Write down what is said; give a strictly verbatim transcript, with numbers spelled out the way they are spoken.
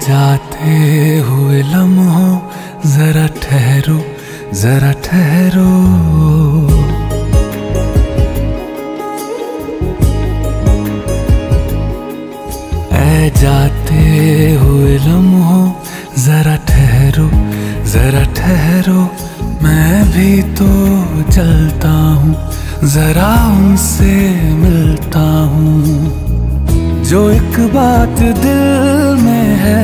जाते हुए लम्हों जरा ठहरो जरा ठहरो। ऐ जाते हुए लम्हों जरा ठहरो जरा ठहरो। मैं भी तो चलता हूँ, जरा उनसे मिलता हूँ। जो एक बात दिल